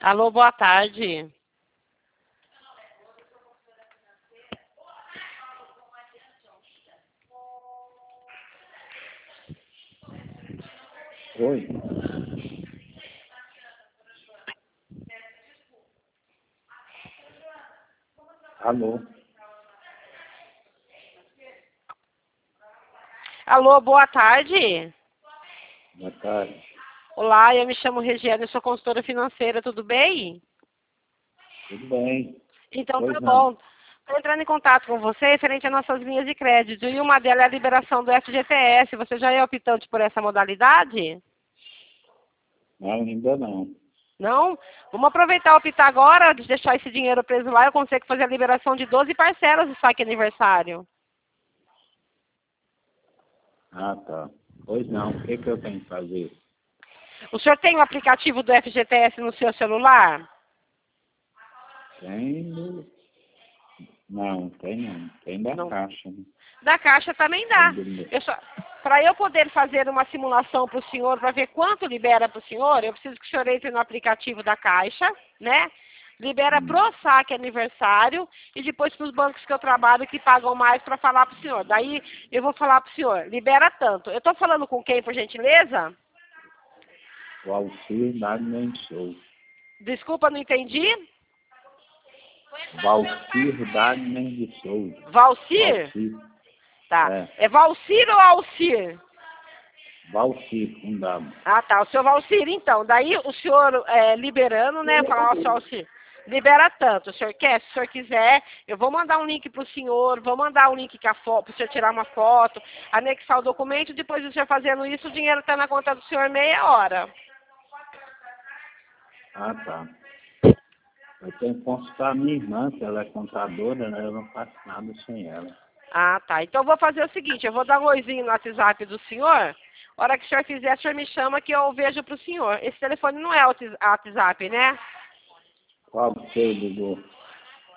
Alô, boa tarde. Oi. Alô. Alô, boa tarde. Boa tarde. Olá, eu me chamo Regiane, eu sou consultora financeira, tudo bem? Tudo bem? Então Pois tá não. bom. Estou entrando em contato com você referente às nossas linhas de crédito. E uma delas é a liberação do FGTS. Você já é optante por essa modalidade? Não, ainda não. Não? Vamos aproveitar optar agora, de deixar esse dinheiro preso lá. Eu consigo fazer a liberação de 12 parcelas do saque aniversário. Ah, tá. Pois não. O que eu tenho que fazer? O senhor tem o aplicativo do FGTS no seu celular? Tem. Não, tem não. Tem da Não. Caixa, né? Da Caixa também Tem dá. Para eu poder fazer uma simulação para o senhor, para ver quanto libera para o senhor, eu preciso que o senhor entre no aplicativo da Caixa, né? Libera pro saque aniversário e depois para os bancos que eu trabalho que pagam mais para falar para o senhor. Daí eu vou falar para o senhor, libera tanto. Eu estou falando com quem, por gentileza? O Alcir Dagner de Souza. Desculpa, não entendi. Valcir Dagner de Souza. Valcir? Valcir. Tá. É. É Valcir ou Alcir? Valcir, com W. Ah, tá. O senhor Valcir, então. Daí o senhor liberando, né? Falar, ó, senhor Valcir, libera tanto. O senhor quer? Se o senhor quiser, eu vou mandar um link para o senhor, vou mandar um link com a foto, para o senhor tirar uma foto, anexar o documento, depois do senhor fazendo isso, o dinheiro está na conta do senhor meia hora. Ah, tá. Eu tenho que consultar a minha irmã, que ela é contadora, né? Eu não faço nada sem ela. Ah, tá. Então eu vou fazer o seguinte, eu vou dar um oizinho no WhatsApp do senhor. A hora que o senhor fizer, o senhor me chama que eu vejo para o senhor. Esse telefone não é o WhatsApp, né? Qual que você ligou?